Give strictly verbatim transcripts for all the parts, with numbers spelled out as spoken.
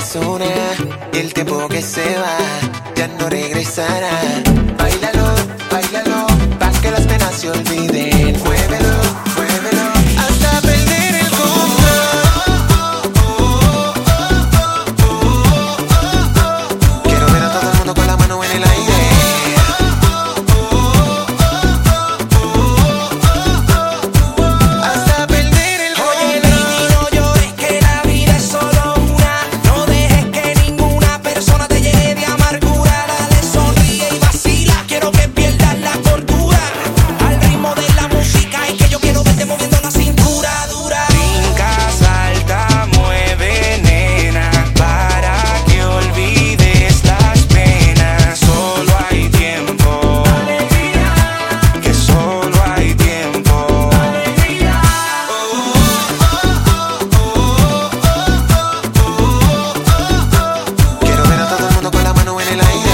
es una y el tiempo que se va ya no regresará. Báilalo, báilalo, pa' que las penas se olviden. Muévelo, muévelo, hasta perder el control. Quiero ver a todo el mundo con la mano en el aire. Hasta perder el control. Oye, baby, no llores, que la vida es solo una. No dejes que ninguna persona te llene de amargura. Dale, sonríe y vacila. Quiero que pierdas la cordura al ritmo de la música. Es que yo quiero verte moviendo la cintura dura. Brinca, salta, mueve, nena, para que olvides las penas. Solo hay tiempo, que solo hay tiempo. Quiero ver a todo el mundo con la mano en el aire.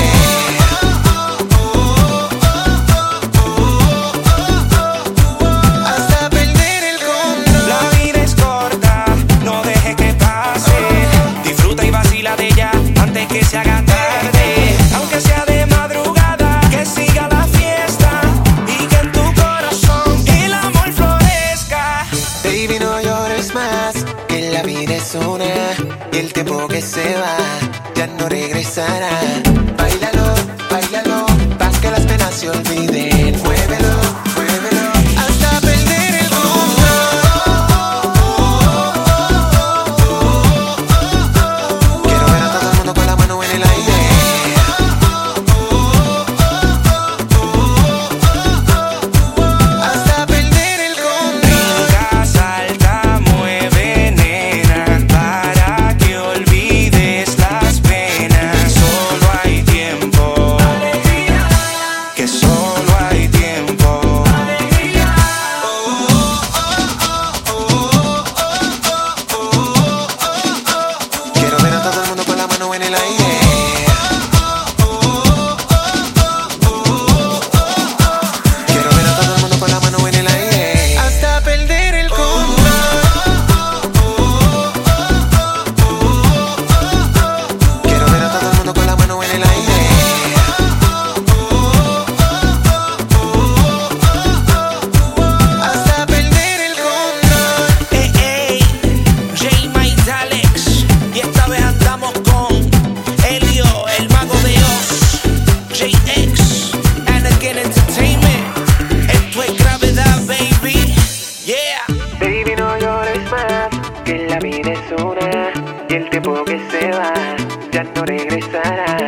Hasta perder el control. La vida es corta, no dejes que pase. Disfruta y vacila de ella antes que se haga tarde. Aunque sea de madrugada, que siga la fiesta y que en tu corazón el amor florezca. Baby, no llores más, que la vida es una y el tiempo que se va ya no regresará. Báilalo, báilalo, pa' que las penas se olviden. Muévelo, muévelo, hasta perder el control. Quiero ver a todo el mundo con la mano en el aire. Hasta perder el control. Brinca, salta, mueve, nena, para que olvides las penas. Solo hay tiempo, que solo hay tiempo. Quiero ver a todo el mundo con la mano en el aire. Quiero ver a todo el mundo con la mano en el aire. Hasta perder el control. Quiero ver a todo el mundo con la mano en el aire. Hasta perder el control. Ey, ey, J. Mike Alex, y esta vez andamos con Elio, el mago de Oz, J X, Anakin Entertainment. Esto es gravedad, baby. Yeah. Baby, no llores más, que la vida es una y el tiempo que se va ya no regresará.